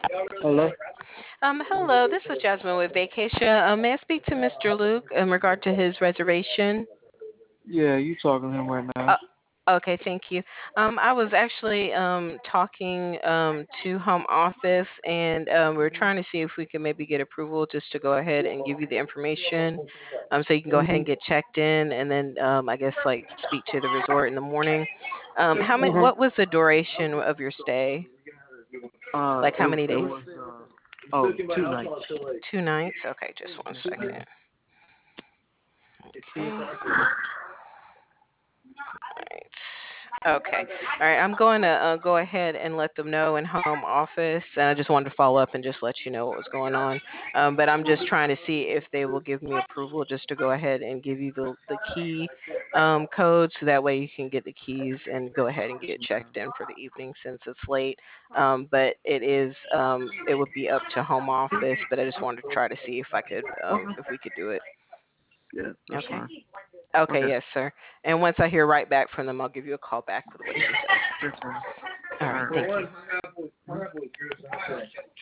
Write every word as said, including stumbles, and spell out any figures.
Hello? Um, hello, this is Jasmine with Vacation. Um, may I speak to mister Luke in regard to his reservation? Yeah, you talking to him right now. Uh, okay, thank you. Um, I was actually um, talking um, to home office, and um, we are trying to see if we can maybe get approval just to go ahead and give you the information, um, so you can go ahead and Mm-hmm. get checked in, and then um, I guess like speak to the resort in the morning. Um, how many? Mm-hmm. What was the duration of your stay? Uh, Like how it, many it days? was, uh, oh, two nights. Two nights. Okay, just one Yes, ma'am. second. Okay. Right. Okay. All right. I'm going to uh, go ahead and let them know in home office. And I just wanted to follow up and just let you know what was going on. Um, but I'm just trying to see if they will give me approval just to go ahead and give you the, the key um, code so that way you can get the keys and go ahead and get Yes, checked ma'am. in for the evening since it's late. Um, but it is, um, it would be up to home office. But I just wanted to try to see if I could, um, Okay. if we could do it. Yeah, that's Okay. fine. Okay. Okay. Yes, sir. And once I hear right back from them, I'll give you a call back with what she says. Yes, ma'am. All All right. right. Thank you. Mhm.